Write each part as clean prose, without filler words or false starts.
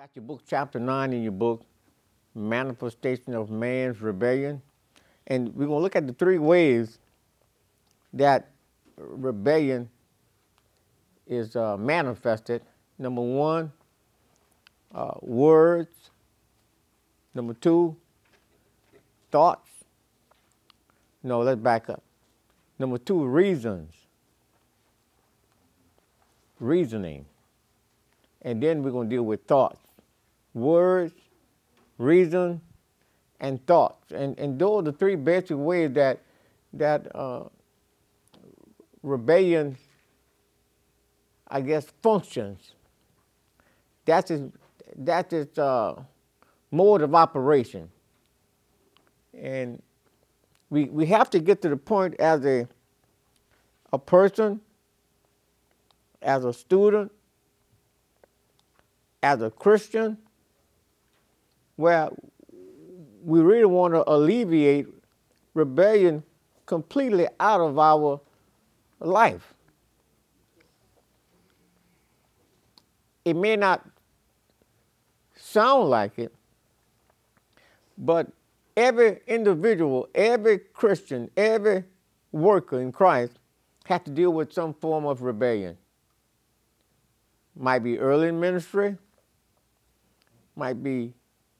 Got your book, chapter 9 in your book, Manifestation of Man's Rebellion. And we're going to look at the three ways that rebellion is manifested. Number one, words. Number two, thoughts. No, let's back up. Number two, reasoning. And then we're going to deal with thoughts. Words, reason, and thoughts. And those are the three basic ways that rebellion, I guess, functions. That's its mode of operation. And we have to get to the point as a person, as a student, as a Christian, where we really want to alleviate rebellion completely out of our life. It may not sound like it, but every individual, every Christian, every worker in Christ has to deal with some form of rebellion. Might be early in ministry, might be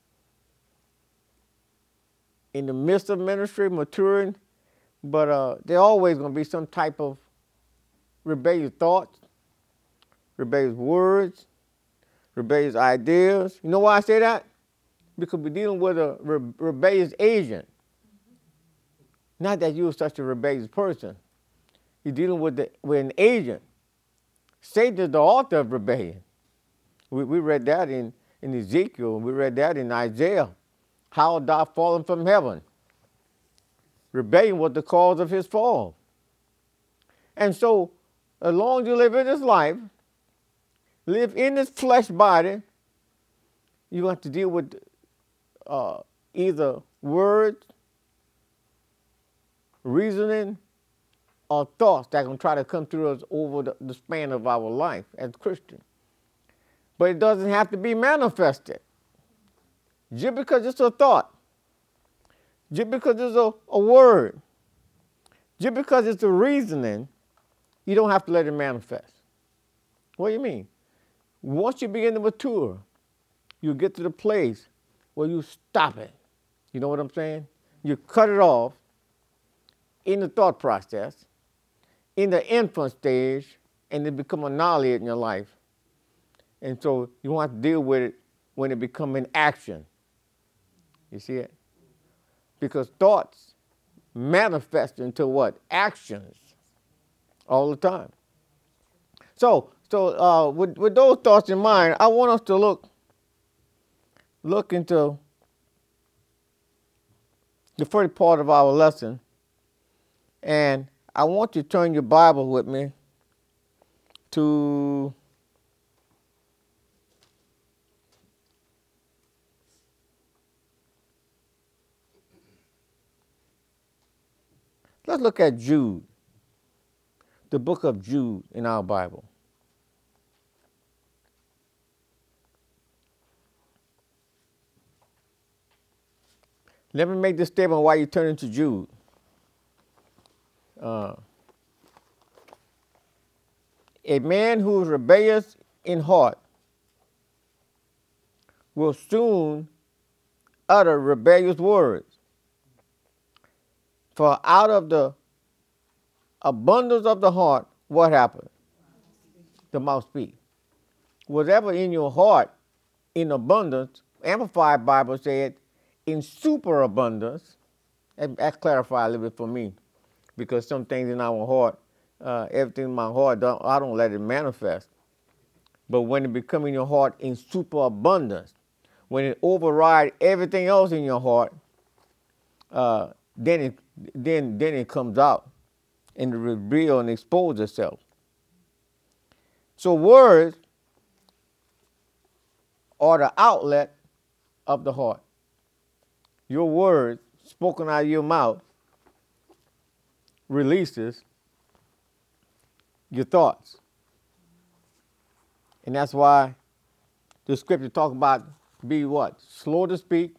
in the midst of ministry, maturing, but there's always going to be some type of rebellious thoughts, rebellious words, rebellious ideas. You know why I say that? Because we're dealing with a rebellious agent. Not that you're such a rebellious person. You're dealing with an agent. Satan is the author of rebellion. We read that in Ezekiel. We read that in Isaiah. How thou fallen from heaven. Rebellion was the cause of his fall. And so, as long as you live in this life, live in this flesh body, you have to deal with either words, reasoning, or thoughts that can try to come through us over the span of our life as Christians. But it doesn't have to be manifested. Just because it's a thought, just because it's a word, just because it's a reasoning, you don't have to let it manifest. What do you mean? Once you begin to mature, you get to the place where you stop it. You know what I'm saying? You cut it off in the thought process, in the infant stage, and it become annihilated in your life. And so you don't have to deal with it when it becomes an action. You see it? Because thoughts manifest into what? Actions all the time. So with those thoughts in mind, I want us to look into the first part of our lesson. And I want you to turn your Bible with me to let's look at Jude, the book of Jude in our Bible. Let me make this statement while you turn into Jude. A man who is rebellious in heart will soon utter rebellious words. For out of the abundance of the heart, what happens? The mouth speaks. Whatever in your heart, in abundance, Amplified Bible said, in superabundance. That clarified a little bit for me, because some things in our heart, everything in my heart, I don't let it manifest. But when it becomes in your heart in superabundance, when it overrides everything else in your heart, then it comes out and it reveals and exposes itself. So words are the outlet of the heart. Your words spoken out of your mouth releases your thoughts. And that's why the scripture talk about be what? Slow to speak.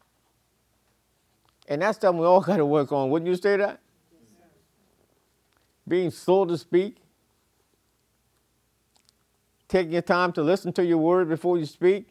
And that's something we all got to work on. Wouldn't you say that? Being slow to speak. Taking your time to listen to your word before you speak.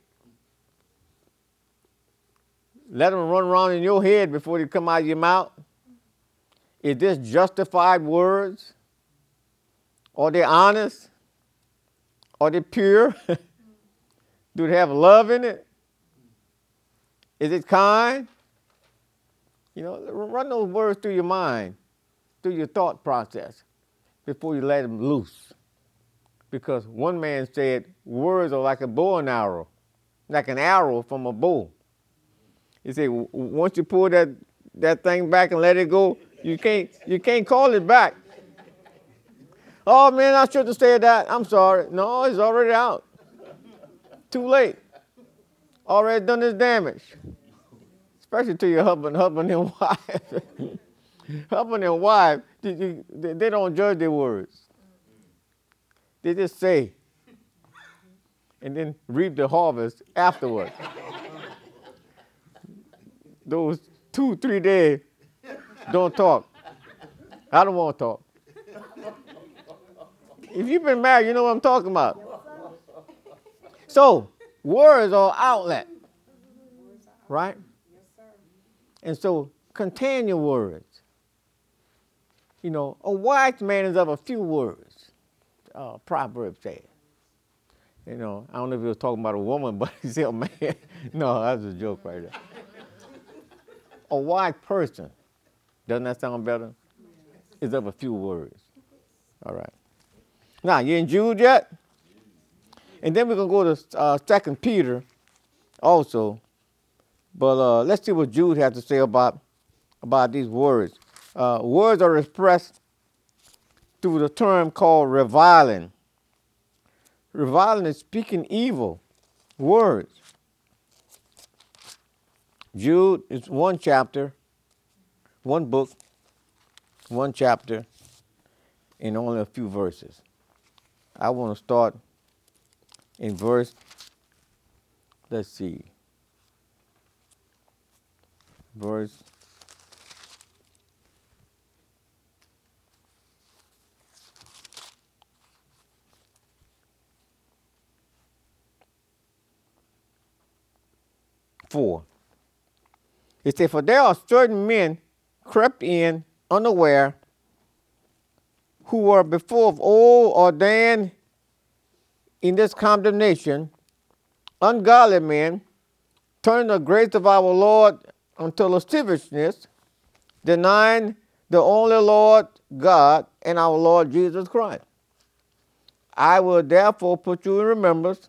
Let them run around in your head before they come out of your mouth. Is this justified words? Are they honest? Are they pure? Do they have love in it? Is it kind? You know, run those words through your mind, through your thought process before you let them loose. Because one man said, words are like a bow and arrow, like an arrow from a bow. He said, once you pull that thing back and let it go, you can't call it back. Oh man, I should have said that. I'm sorry. No, it's already out. Too late. Already done this damage. Especially to your husband and wife. Husband and wife, they don't judge their words. They just say, and then reap the harvest afterwards. Those 2-3 days, don't talk. I don't want to talk. If you've been married, you know what I'm talking about. So, words are outlet, right? And so, contain your words. You know, a wise man is of a few words. Proverbs says. You know, I don't know if he was talking about a woman, but he said a man. No, that's a joke right there. A wise person, doesn't that sound better? Is of a few words. All right. Now, you in Jude yet? And then we're going to go to 2 Peter also. But let's see what Jude has to say about these words. Words are expressed through the term called reviling. Reviling is speaking evil words. Jude is one chapter, one book, one chapter, and only a few verses. I want to start in verse, let's see, verse 4. It says, for there are certain men crept in unaware, who were before of old ordained in this condemnation, ungodly men, turning the grace of our Lord unto lasciviousness, denying the only Lord God and our Lord Jesus Christ. I will therefore put you in remembrance,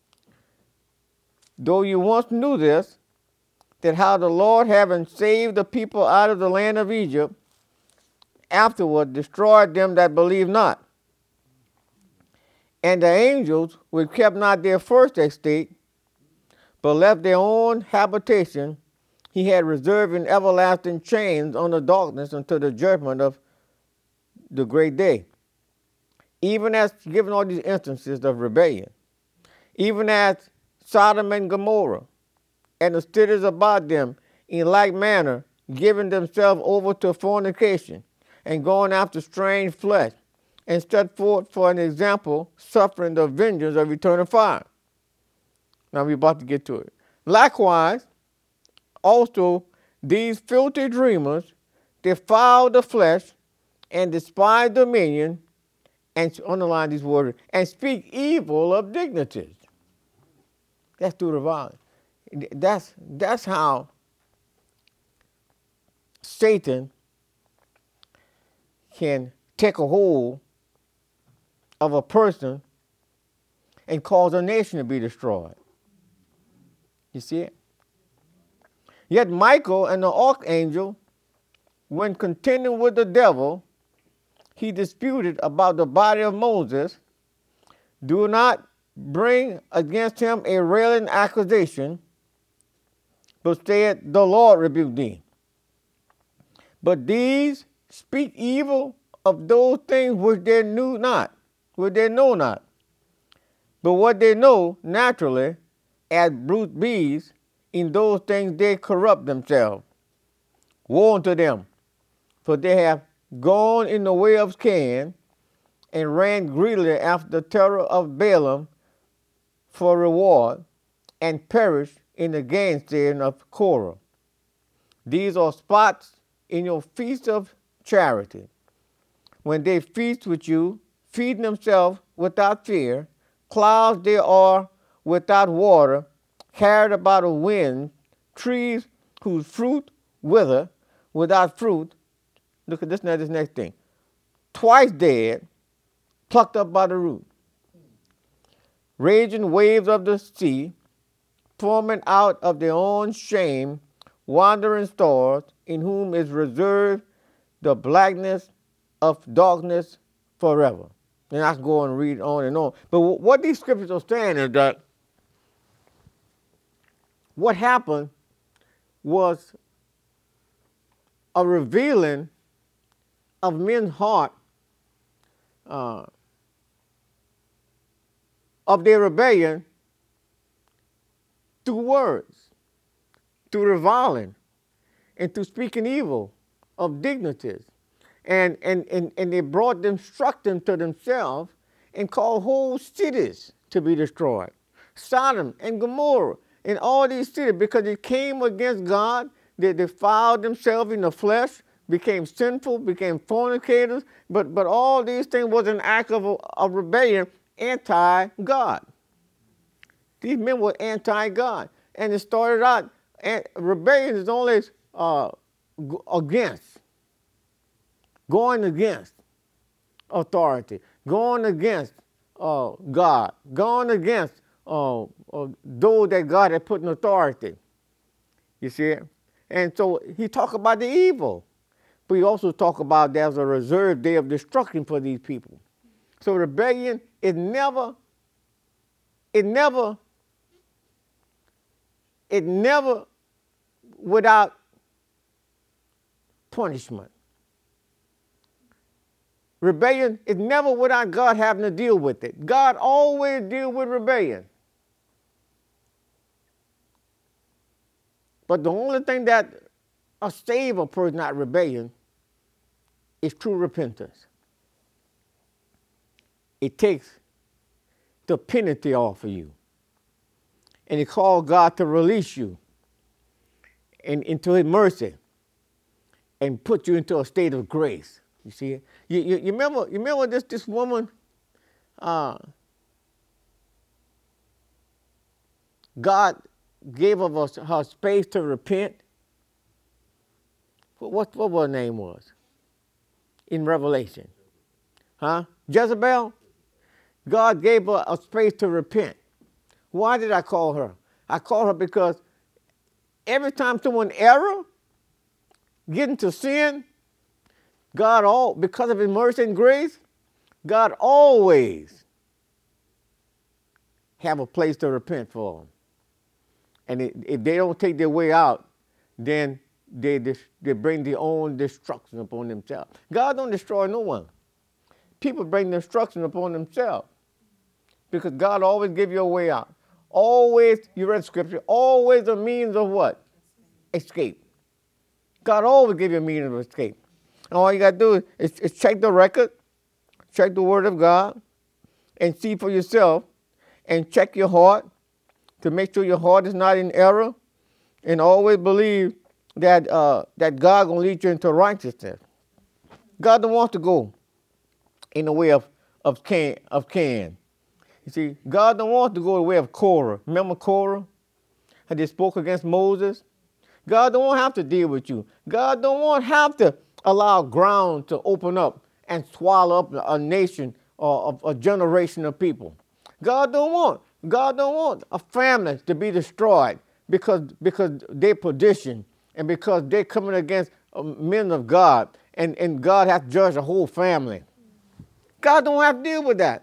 though you once knew this, that how the Lord, having saved the people out of the land of Egypt, afterward destroyed them that believed not. And the angels, which kept not their first estate, but left their own habitation, he had reserved in everlasting chains under darkness until the judgment of the great day. Even as, given all these instances of rebellion, even as Sodom and Gomorrah, and the cities about them, in like manner, giving themselves over to fornication, and going after strange flesh, and set forth for an example, suffering the vengeance of eternal fire. Now we're about to get to it. Likewise, also these filthy dreamers defile the flesh, and despise dominion, and underline these words, and speak evil of dignities. That's through the violence. That's how Satan can take a hold of a person and cause a nation to be destroyed. You see it? Yet Michael and the archangel, when contending with the devil, he disputed about the body of Moses, do not bring against him a railing accusation, but said, the Lord rebuke thee. But these speak evil of those things which they know not. But what they know naturally, as brute beasts. In those things they corrupt themselves. Woe unto them, for they have gone in the way of Cain, and ran greedily after the terror of Balaam for reward, and perished in the gainsaying of Korah. These are spots in your feast of charity, when they feast with you, feeding themselves without fear. Clouds they are without water, carried about a wind, trees whose fruit wither, without fruit. Look at this now, this next thing. Twice dead, plucked up by the root. Raging waves of the sea, forming out of their own shame, wandering stars, in whom is reserved the blackness of darkness forever. And I can go and read on and on. But what these scriptures are saying is that what happened was a revealing of men's heart of their rebellion through words, through reviling, and through speaking evil of dignities. And they brought destruction to themselves and caused whole cities to be destroyed. Sodom and Gomorrah and all these cities, because it came against God, they defiled themselves in the flesh, became sinful, became fornicators, but all these things was an act of rebellion, anti-God. These men were anti-God. And it started out, rebellion is only going against authority, going against God, going against those that God had put in authority. You see it? And so he talked about the evil, but he also talked about there's a reserved day of destruction for these people. So rebellion is never without punishment. Rebellion is never without God having to deal with it. God always deals with rebellion. But the only thing that save a person out of rebellion is true repentance. It takes the penalty off of you. And it calls God to release you into his mercy and put you into a state of grace. You see it? You remember this woman, God gave her space to repent. What her name was in Revelation? Huh? Jezebel? God gave her a space to repent. Why did I call her? I call her because every time someone error, get into sin, God, because of his mercy and grace, God always have a place to repent for them. And if they don't take their way out, then they bring their own destruction upon themselves. God don't destroy no one. People bring destruction upon themselves because God always gives you a way out. Always, you read scripture, always a means of what? Escape. God always gives you a means of escape. And all you got to do is check the record, check the word of God, and see for yourself, and check your heart to make sure your heart is not in error, and always believe that God going to lead you into righteousness. God don't want to go in the way of Cain. You see, God don't want to go the way of Korah. Remember Korah? How they spoke against Moses? God don't want to have to deal with you. God don't want to have to allow ground to open up and swallow up a nation or a generation of people. God don't want a family to be destroyed because they're perdition and because they're coming against men of God and God has to judge the whole family. God don't have to deal with that.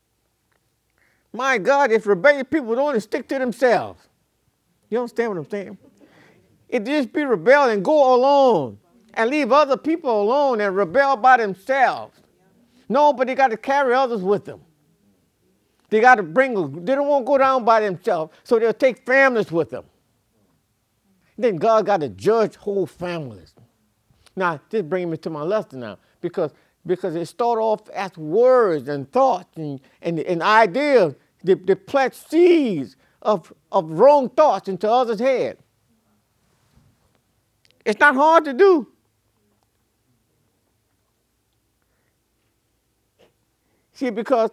My God, if rebellious people would only stick to themselves. You understand what I'm saying? It just be rebel and go alone and leave other people alone and rebel by themselves. No, but they got to carry others with them. They got to bring them. They don't want to go down by themselves, so they'll take families with them. Then God got to judge whole families. Now, this brings me to my lesson now, because it started off as words and thoughts and ideas. They plant seeds of wrong thoughts into others' heads. It's not hard to do. See, because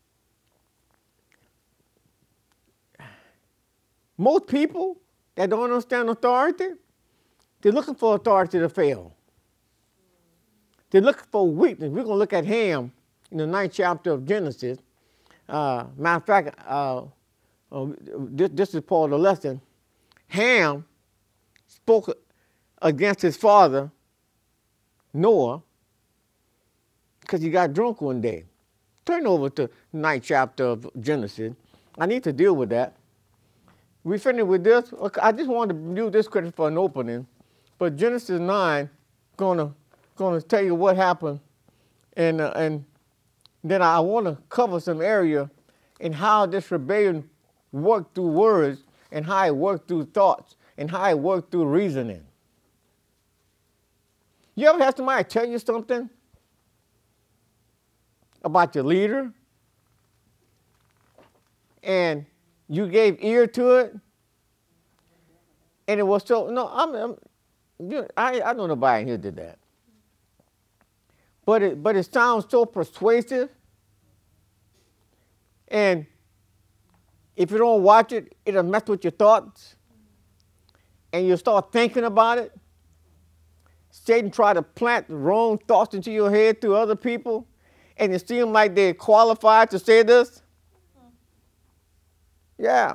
most people that don't understand authority, they're looking for authority to fail. They're looking for weakness. We're going to look at Ham in the 9th chapter of Genesis. Matter of fact, this is part of the lesson. Ham spoke against his father, Noah, because he got drunk one day. Turn over to the 9th chapter of Genesis. I need to deal with that. We finished with this. I just wanted to use this scripture for an opening. But Genesis 9, gonna tell you what happened. And then I want to cover some area in how this rebellion worked through words and how it worked through thoughts and how it worked through reasoning. You ever have somebody tell you something about your leader and you gave ear to it and it was so, no, I know nobody here did that. But it sounds so persuasive, and if you don't watch it, it'll mess with your thoughts, and you'll start thinking about it. Satan try to plant the wrong thoughts into your head through other people, and it seems like they're qualified to say this. Yeah.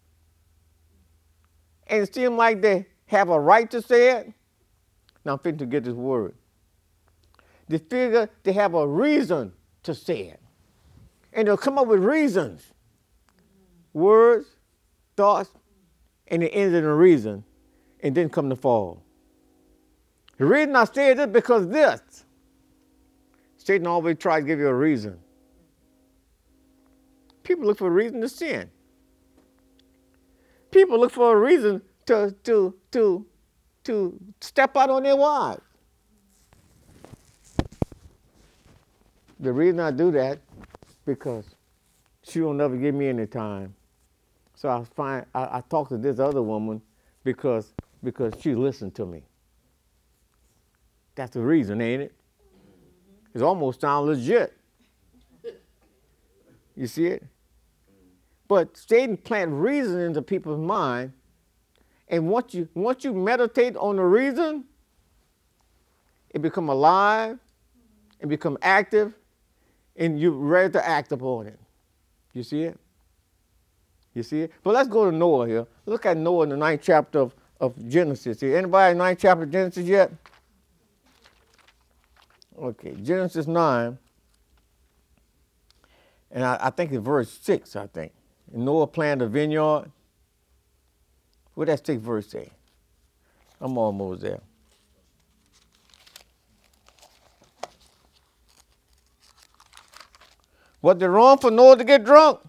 And it seems like they have a right to say it. Now I'm fitting to get this word. They figure they have a reason to say it. And they'll come up with reasons. Words, thoughts, and it ends in a reason, and then come the fall. The reason I say this is because this. Satan always tries to give you a reason. People look for a reason to sin. People look for a reason to step out on their wives. The reason I do that because she will never give me any time. So I talk to this other woman because she listened to me. That's the reason, ain't it? It almost sounds legit. You see it? But Satan plants reason into people's mind, and once you meditate on the reason, it becomes alive, it becomes active, and you're ready to act upon it. You see it? You see it? But let's go to Noah here. Look at Noah in the 9th chapter of Genesis. Anybody in the 9th chapter of Genesis yet? Okay, Genesis 9, and I think it's verse 6, I think. And Noah planted a vineyard. What that 6th verse say? I'm almost there. Was it wrong for Noah to get drunk?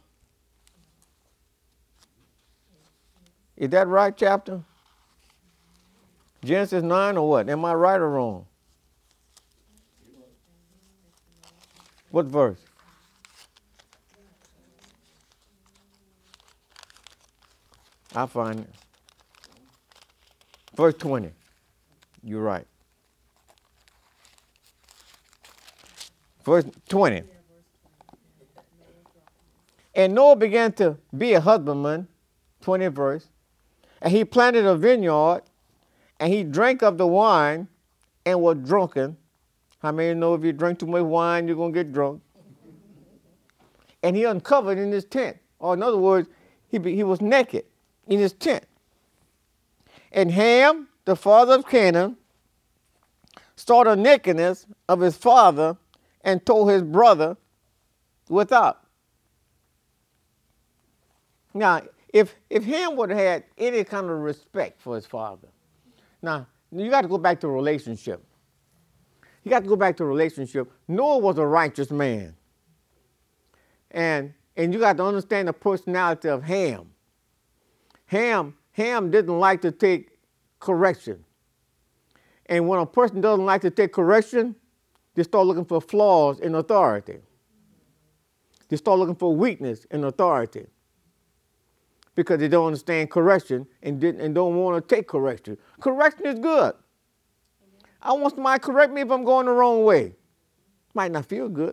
Is that right, chapter? Genesis 9 or what? Am I right or wrong? What verse? I'll find it. Verse 20. You're right. Verse 20. And Noah began to be a husbandman, 20th verse, and he planted a vineyard, and he drank of the wine and was drunken. How many know if you drink too much wine, you're going to get drunk? And he uncovered in his tent. Or in other words, he was naked in his tent. And Ham, the father of Canaan, saw the nakedness of his father and told his brother without. Now, if Ham would have had any kind of respect for his father, now, you got to go back to a relationship. You got to go back to a relationship. Noah was a righteous man. And And you got to understand the personality of Ham. Ham didn't like to take correction. And when a person doesn't like to take correction, they start looking for flaws in authority. They start looking for weakness in authority because they don't understand correction and don't want to take correction. Correction is good. I want somebody to correct me if I'm going the wrong way. Might not feel good.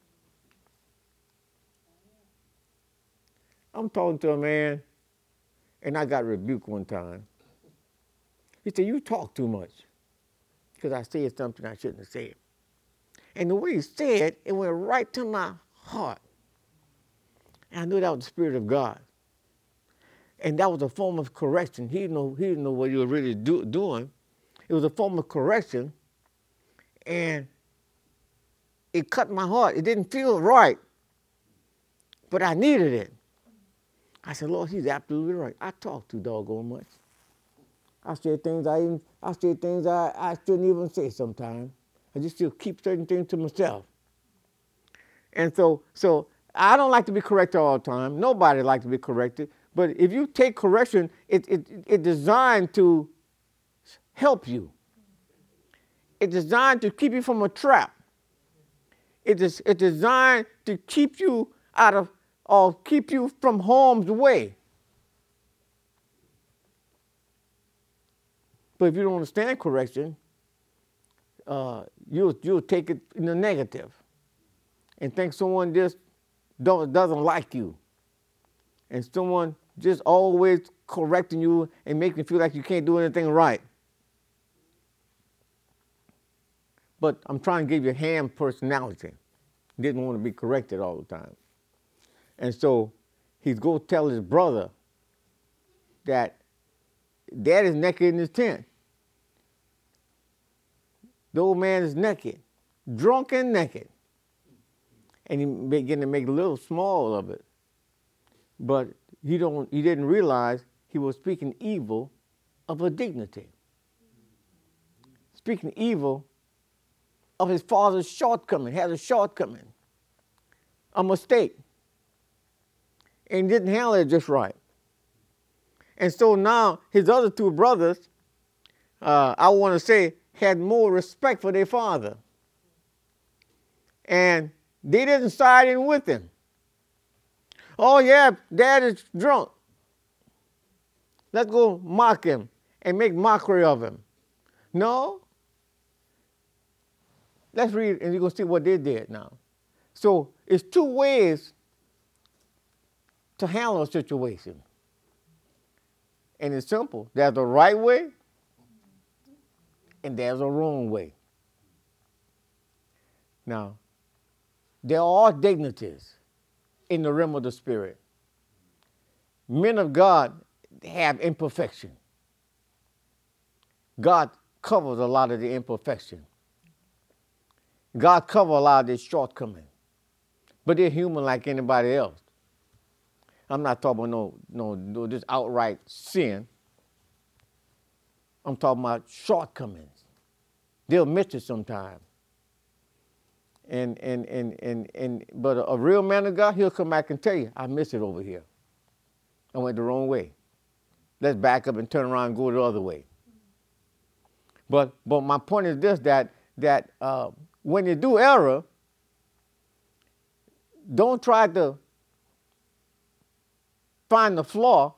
I'm talking to a man, and I got rebuked one time. He said, "You talk too much," because I said something I shouldn't have said. And the way he said, it went right to my heart. And I knew that was the Spirit of God. And that was a form of correction. He didn't know what he was really doing. It was a form of correction, and it cut my heart. It didn't feel right, but I needed it. I said, "Lord, he's absolutely right. I talk too doggone much. I say things I shouldn't even say sometimes. I just still keep certain things to myself." And so I don't like to be corrected all the time. Nobody likes to be corrected. But if you take correction, it's designed to help you. It's designed to keep you from a trap. It's designed to keep you out of, or keep you from harm's way. But if you don't understand correction, you'll take it in the negative and think someone just doesn't like you, and someone just always correcting you and making you feel like you can't do anything right. But I'm trying to give you Ham personality. Didn't want to be corrected all the time. And so he's go tell his brother that Dad is naked in his tent. The old man is naked, drunk and naked. And he began to make a little small of it. But he didn't realize he was speaking evil of a dignity. Speaking evil of his father's shortcoming, had a shortcoming, a mistake, and didn't handle it just right. And so now his other two brothers, I want to say, had more respect for their father. And they didn't side in with him. "Oh yeah, Dad is drunk. Let's go mock him and make mockery of him." No. Let's read, and you're going to see what they did now. So it's two ways to handle a situation. And it's simple. There's a right way, and there's a wrong way. Now, there are dignities in the realm of the Spirit. Men of God have imperfection. God covers a lot of the imperfection. God covers a lot of their shortcomings. But they're human like anybody else. I'm not talking about no just outright sin. I'm talking about shortcomings. They'll miss it sometimes. But a real man of God, he'll come back and tell you, "I missed it over here. I went the wrong way. Let's back up and turn around and go the other way." But my point is this, that when you do error, don't try to find the flaw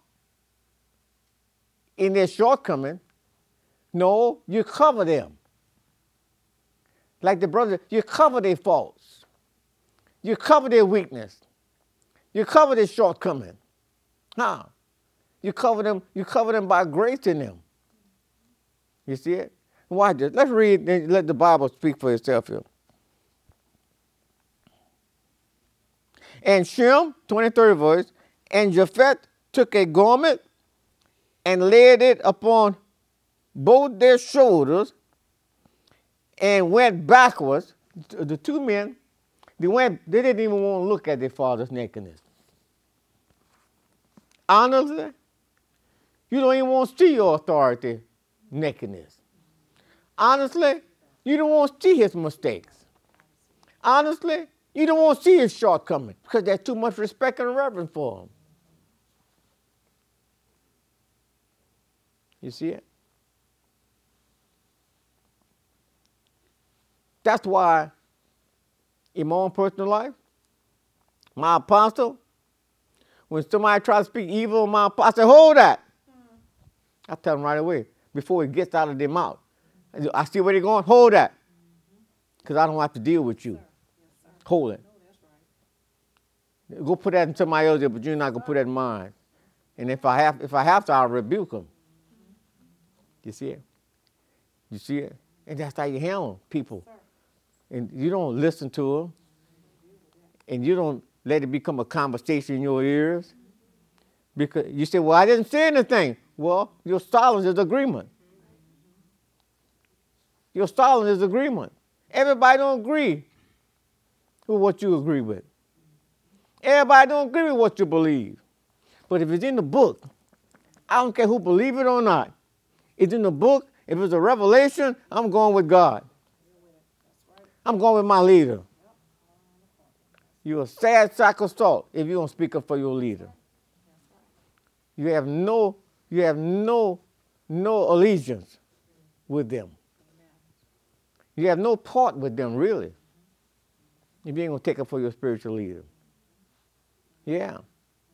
in their shortcoming. No, you cover them. Like the brother, you cover their faults. You cover their weakness. You cover their shortcoming. How? You cover them by grace in them. You see it? Watch this. Let's read and let the Bible speak for itself here. And Shem, 23rd verse, and Japheth took a garment and laid it upon both their shoulders and went backwards. The two men, they didn't even want to look at their father's nakedness. Honestly, you don't even want to see your authority nakedness. Honestly, you don't want to see his mistakes. Honestly, You don't want to see his shortcomings because there's too much respect and reverence for him. You see it? That's why in my own personal life, my apostle, when somebody tries to speak evil of my apostle, I say, hold that. I tell them right away before it gets out of their mouth. I see where they're going, hold that. Because I don't have to deal with you. Hold it. Go put that in somebody else, but you're not going to put that in mine. And if I have to, I'll rebuke them. You see it? You see it? And that's how you handle people. And you don't listen to them. And you don't let it become a conversation in your ears. Because you say, well, I didn't say anything. Well, your silence is agreement. Your silence is agreement. Everybody don't agree with what you agree with. Everybody don't agree with what you believe. But if it's in the book, I don't care who believe it or not. It's in the book. If it's a revelation, I'm going with God. I'm going with my leader. You're a sad sack of salt if you don't speak up for your leader. You have no allegiance with them. You have no part with them, really, if you ain't going to take up for your spiritual leader. Yeah. Amen.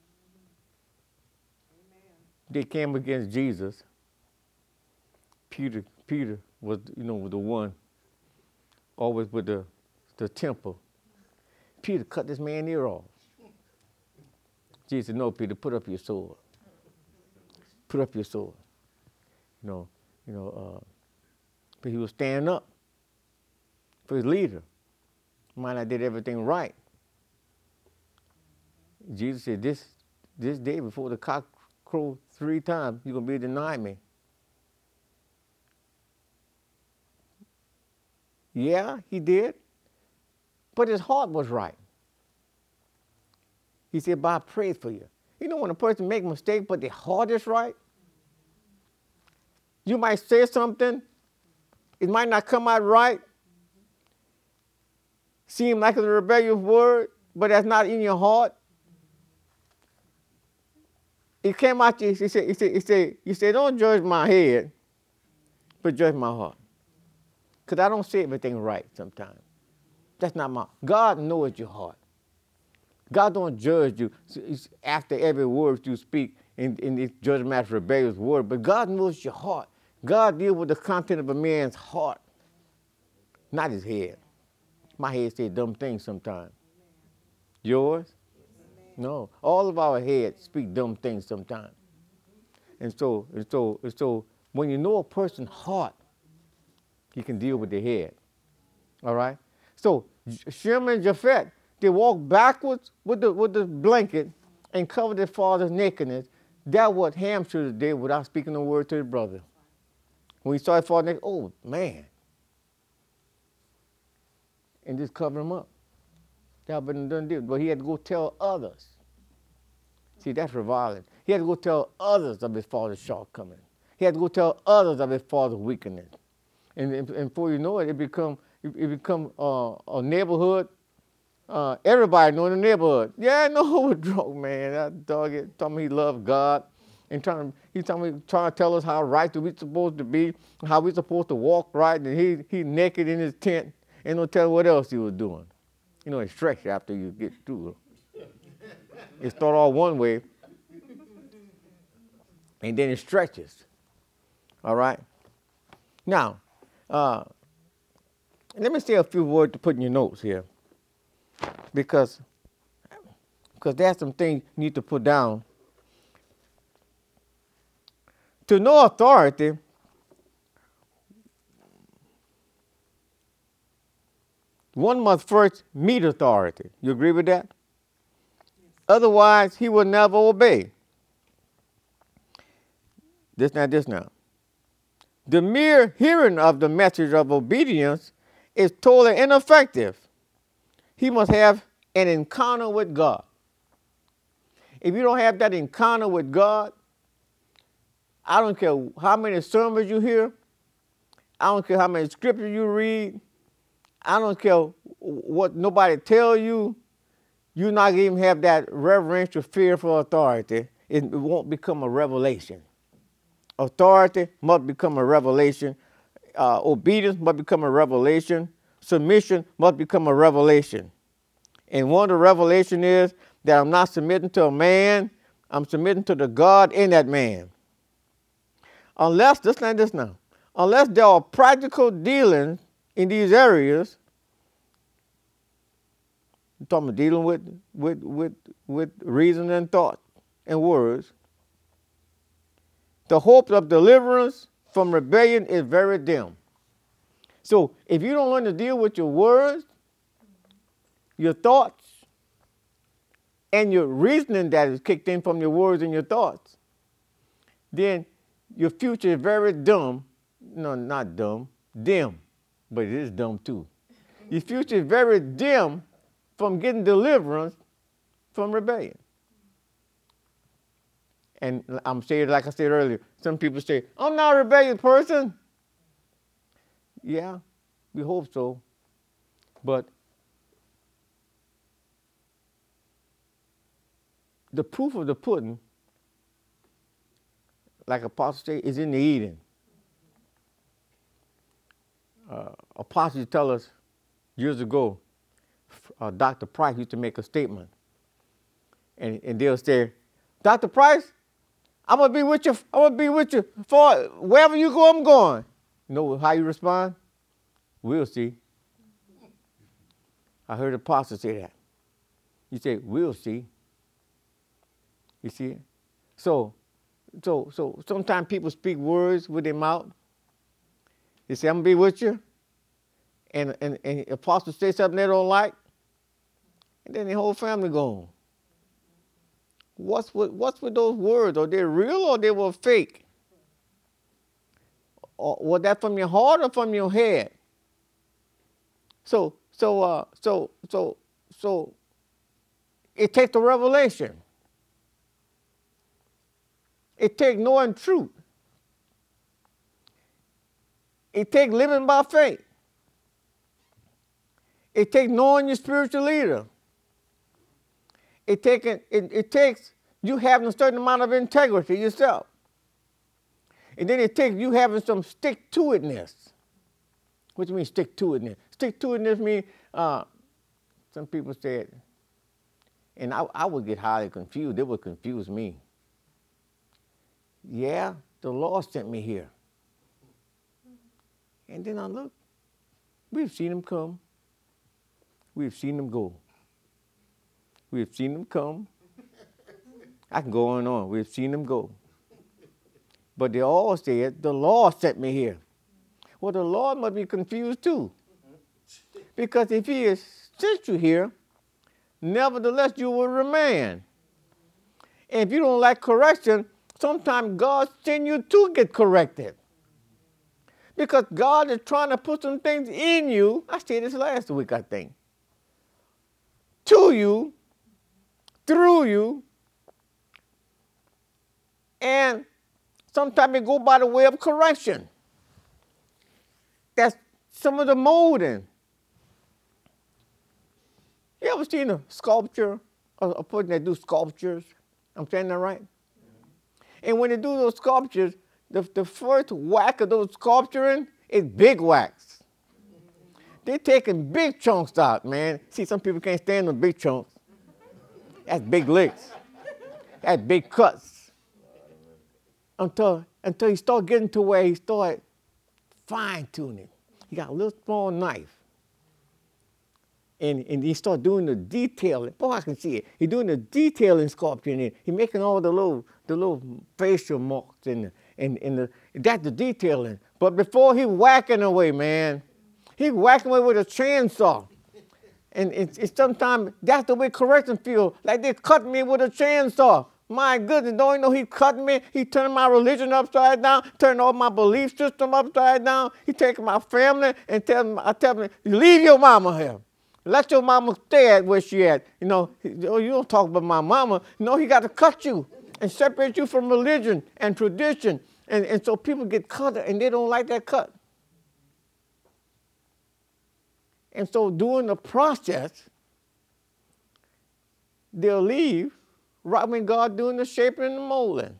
They came against Jesus. Peter was, the one always with the temple. Peter cut this man's ear off. Jesus said, no, Peter, put up your sword. Put up your sword. But he was standing up for his leader. Might not did everything right. Jesus said, this day before the cock crows 3 times, you're going to be denying me. Yeah, he did. But his heart was right. He said, but I prayed for you. When a person makes a mistake, but their heart is right, you might say something, it might not come out right, seem like it's a rebellious word, but that's not in your heart. It came out, he said, don't judge my head, but judge my heart. Because I don't say everything right sometimes. That's not my, God knows your heart. God don't judge you after every word you speak in this judgment rebellious word, but God knows your heart. God deals with the content of a man's heart, not his head. My head says dumb things sometimes. Yours? No. All of our heads speak dumb things sometimes. And so when you know a person's heart, you can deal with their head. All right? So Shem and Japheth, they walked backwards with the blanket and covered their father's nakedness. That's what Ham should have did without speaking a word to his brother. When he saw his father naked, oh, man. And just cover him up. That would have been done deal. But he had to go tell others. See, that's reviling. He had to go tell others of his father's shortcomings. He had to go tell others of his father's weakness. And before you know it, it become a neighborhood. Everybody know in the neighborhood. Yeah, I know who was drunk, man. That dog told me he loved God. And trying to tell us how right we're supposed to be, how we're supposed to walk right. And he naked in his tent and don't tell what else he was doing. It stretches after you get through. It starts off one way, and then it stretches. All right? Now, let me say a few words to put in your notes here. Because there's some things you need to put down. To know authority, one must first meet authority. You agree with that? Yes. Otherwise, he will never obey. This now. The mere hearing of the message of obedience is totally ineffective. He must have an encounter with God. If you don't have that encounter with God, I don't care how many sermons you hear. I don't care how many scriptures you read. I don't care what nobody tell you, you not even have that reverential fear for authority. It won't become a revelation. Authority must become a revelation. Obedience must become a revelation. Submission must become a revelation. And one of the revelation is that I'm not submitting to a man. I'm submitting to the God in that man. Unless, just like this now, unless there are practical dealings in these areas, I'm talking about dealing with reason and thought and words, the hope of deliverance from rebellion is very dim. So if you don't learn to deal with your words, your thoughts, and your reasoning that is kicked in from your words and your thoughts, then your future is very dumb. No, not dumb, dim, but it is dumb too. Your future is very dim from getting deliverance from rebellion. And I'm saying, like I said earlier, some people say, I'm not a rebellious person. Yeah, we hope so. But the proof of the pudding, like Apostle say, is in the eating. Apostle tell us years ago, Dr. Price used to make a statement. And they'll say, Dr. Price, I'm going to be with you. I'm going to be with you for wherever you go, I'm going. You know how you respond? We'll see. I heard the Apostle say that. You say, we'll see. You see it? So sometimes people speak words with their mouth. They say, I'm going to be with you. And the apostle say something they don't like. And then the whole family gone. What's with those words? Are they real or they were fake? Or was that from your heart or from your head? So it takes a revelation. It takes knowing truth. It takes living by faith. It takes knowing your spiritual leader. It takes you having a certain amount of integrity yourself. And then it takes you having some stick-to-itness. What do you mean stick-to-itness? Stick-to-itness means, some people said, and I would get highly confused. It would confuse me. Yeah, the Lord sent me here. And then I look, we've seen him come. We've seen him go. We've seen him come. I can go on and on. We've seen him go. But they all said, the Lord sent me here. Well, the Lord must be confused too. Because if he has sent you here, nevertheless you will remain. And if you don't like correction, sometimes God sends you to get corrected. Because God is trying to put some things in you. I said this last week, I think. To you, through you, and sometimes it go by the way of correction. That's some of the molding. You ever seen a sculpture, a person that do sculptures? I'm saying that right? And when they do those sculptures, the first whack of those sculpturing is big whacks. They're taking big chunks out, man. See, some people can't stand the big chunks. That's big licks. That's big cuts. Until he start getting to where he start fine-tuning. He got a little small knife. And he start doing the detailing. Boy, I can see it. He's doing the detailing sculpture in it. He's making all the little facial marks that's the detailing. But before he whacking away, man, he whacking away with a chainsaw. And it's sometimes that's the way correction feels. Like they cut me with a chainsaw. My goodness, don't you know he cutting me? He turning my religion upside down, turning all my belief system upside down. He taking my family and I tell me, leave your mama here. Let your mama stay at where she at. You know, you don't talk about my mama. No, he got to cut you and separate you from religion and tradition. And so people get cut and they don't like that cut. And so during the process, they'll leave right when God doing the shaping and the molding.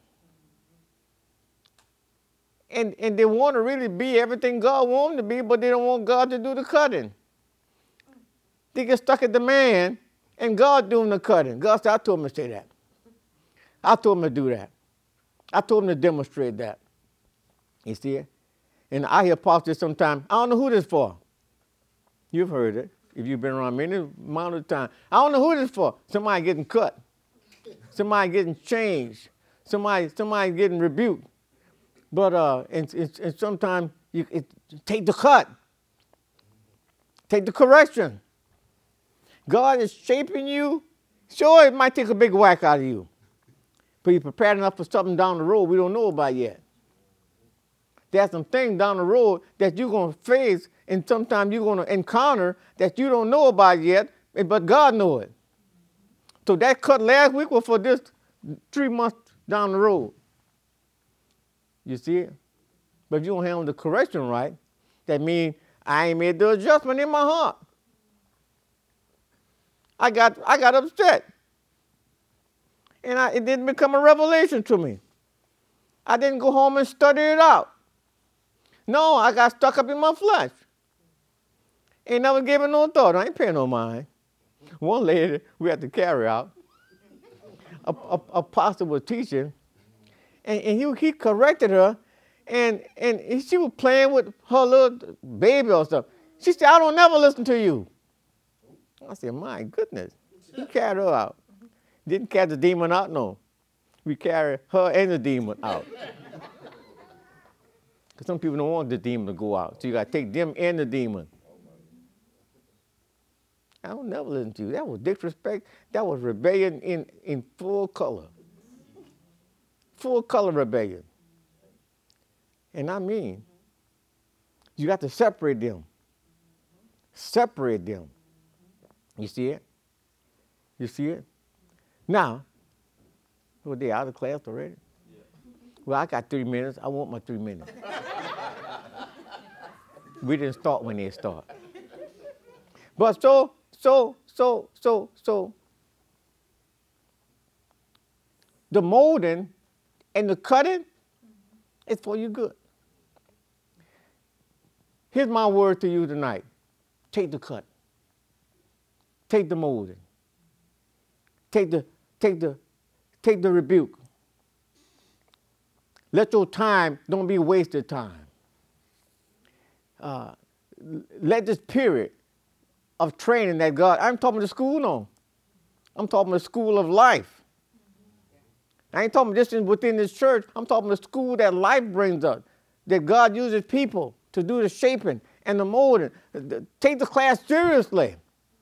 And they want to really be everything God wants them to be, but they don't want God to do the cutting. They get stuck at the man and God doing the cutting. God said, I told him to say that. I told him to do that. I told him to demonstrate that. You see it? And I hear pastors sometimes, I don't know who this for. You've heard it if you've been around me any amount of time. I don't know who this for. Somebody getting cut. Somebody getting changed. Somebody getting rebuked. But and sometimes take the cut. Take the correction. God is shaping you. Sure, it might take a big whack out of you. But you're prepared enough for something down the road we don't know about yet. There's some things down the road that you're going to face and sometimes you're going to encounter that you don't know about yet, but God knows it. So that cut last week was for this 3 months down the road. You see it? But if you don't handle the correction right, that means I ain't made the adjustment in my heart. I got upset. And it didn't become a revelation to me. I didn't go home and study it out. No, I got stuck up in my flesh. Ain't never gave it no thought. I ain't paying no mind. One lady we had to carry out, a pastor was teaching, and he corrected her, and she was playing with her little baby or something. She said, I don't never listen to you. I said, my goodness. He carried her out. Didn't carry the demon out, no. We carried her and the demon out. Because some people don't want the demon to go out. So you got to take them and the demon. I don't never listen to you. That was disrespect. That was rebellion in full color. Full color rebellion. And I mean, you got to separate them. Separate them. You see it? You see it? Now, well, they out of class already? Yeah. Well, I got 3 minutes. I want my 3 minutes. We didn't start when they start. But so, the molding and the cutting is for your good. Here's my word to you tonight. Take the cut. Take the molding. Take the rebuke. Let your time don't be wasted time. Let this period of training that God, I'm talking to school, no. I'm talking the school of life. I ain't talking just within this church. I'm talking the school that life brings us, that God uses people to do the shaping and the molding. Take the class seriously.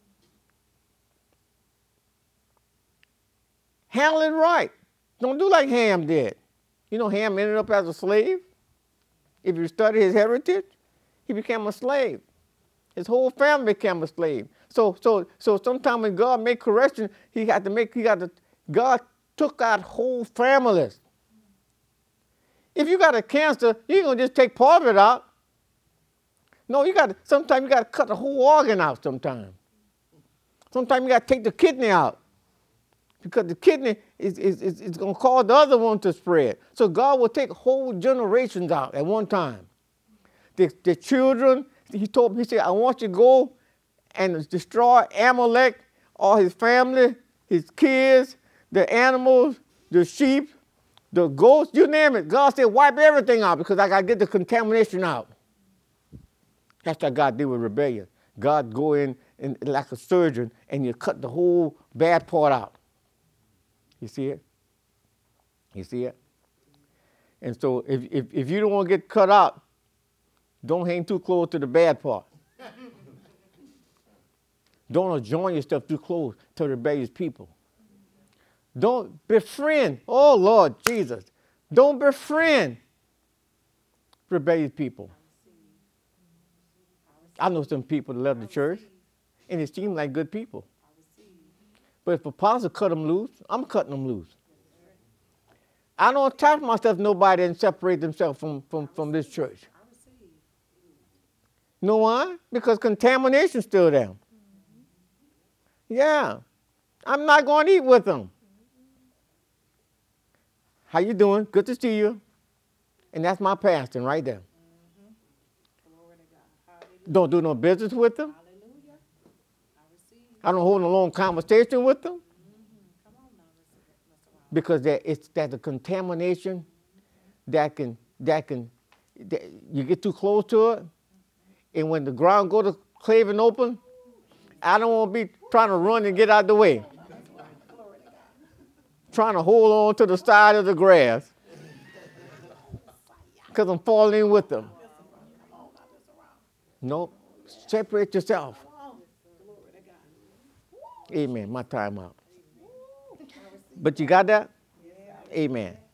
Handle it right. Don't do like Ham did. You know, Ham ended up as a slave. If you study his heritage, he became a slave. His whole family became a slave. So sometimes when God made correction, God took out whole families. If you got a cancer, you ain't gonna just take part of it out. No, sometimes you got to cut the whole organ out sometimes. Sometimes you got to take the kidney out because the kidney is going to cause the other one to spread. So God will take whole generations out at one time. The children, he said, I want you to go and destroy Amalek, all his family, his kids, the animals, the sheep, the goats, you name it. God said, wipe everything out because I got to get the contamination out. That's what God did with rebellion. God go in like a surgeon and you cut the whole bad part out. You see it? You see it? And so if you don't want to get cut out, don't hang too close to the bad part. Don't join yourself too close to rebellious people. Don't befriend, oh Lord Jesus, don't befriend rebellious people. I know some people that love the church, and it seems like good people. But if apostle cut them loose, I'm cutting them loose. I don't attach myself to nobody and separate themselves from this church. Know why? Because contamination's still there. Yeah. I'm not going to eat with them. How you doing? Good to see you. And that's my pastor right there. Don't do no business with them. I don't hold a long conversation with them. Because that's a contamination that you get too close to it. And when the ground go to claving open, I don't want to be trying to run and get out the way. Trying to hold on to the side of the grass. Because I'm falling in with them. No, separate yourself. Amen. My time out. But you got that? Amen.